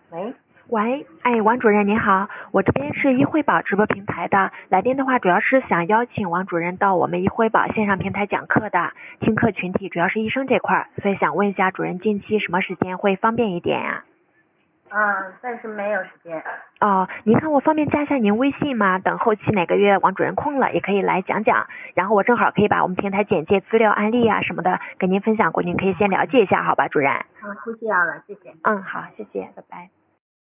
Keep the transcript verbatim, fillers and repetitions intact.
喂， 喂，哎，王主任您好，我这边是一惠宝直播平台的，来电的话主要是想邀请王主任到我们一惠宝线上平台讲课的，听课群体主要是医生这块，所以想问一下主任近期什么时间会方便一点呀？ 啊，暂时没有时间。 哦，您看我方便加一下您微信吗？等后期哪个月王主任空了，也可以来讲讲，然后我正好可以把我们平台简介、资料、案例啊什么的跟您分享过，您可以先了解一下，好吧，主任？ 啊，不需要了，谢谢。 嗯，好，谢谢，拜拜。